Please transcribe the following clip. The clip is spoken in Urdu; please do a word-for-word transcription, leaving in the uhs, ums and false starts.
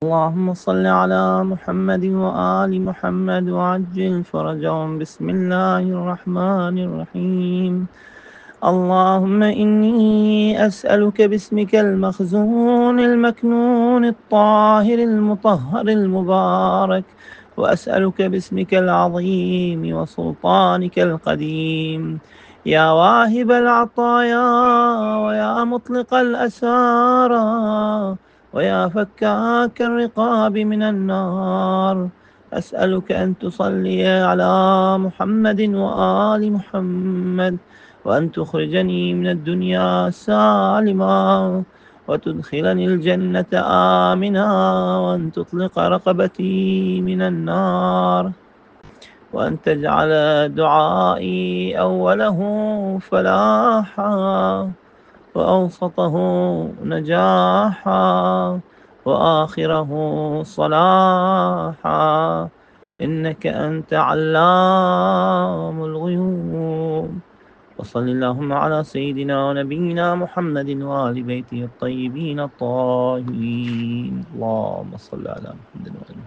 اللهم صل على محمد وآل محمد وعجل فرجهم بسم الله الرحمن الرحيم. اللهم إني أسألك باسمك المخزون المكنون الطاهر المطهر المبارك، وأسألك باسمك العظيم وسلطانك القديم، يا واهب العطايا ويا مطلق الأسارى ويا فكاك الرقاب من النار، أسألك أن تصلي على محمد وآل محمد، وأن تخرجني من الدنيا سالما، وتدخلني الجنة آمنا، وأن تطلق رقبتي من النار، وأن تجعل دعائي أوله فلاحا وأوسطه نجاحا وآخره صلاحا، إنك أنت علام الغيوب. وصل اللهم على سيدنا ونبينا محمد وآل بيته الطيبين الطاهرين. اللهم صل على محمد وآل